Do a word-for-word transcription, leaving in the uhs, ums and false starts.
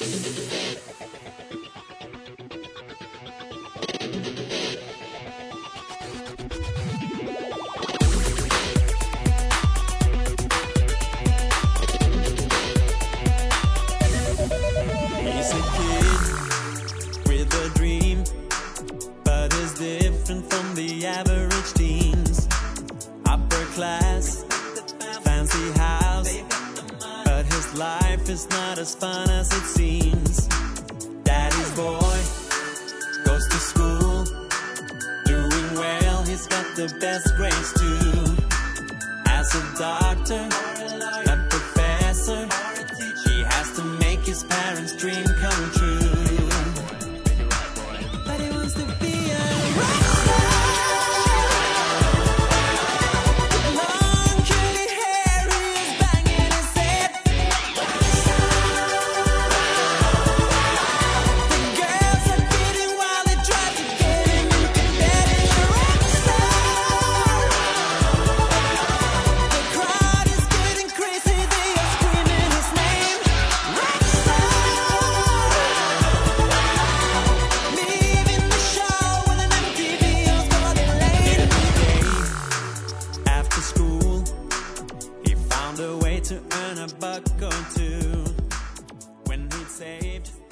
He's a kid with a dream, but is different from the average teens. Upper class, fancy house, but his life is not as fun as it seems. Daddy's boy goes to school, doing well, he's got the best grades too. As a doctor, a professor, he has to make his parents' dream come true. But he wants to be a rock star. Long curly hair, he's banging his head. The girls are bidding while they try to get him into bed. He's a rock star. The crowd is getting crazy, they are screaming his name. Rock star. Leaving the show with an empty Oscar lane. After school, he found a way to earn a buck or two. When he'd saved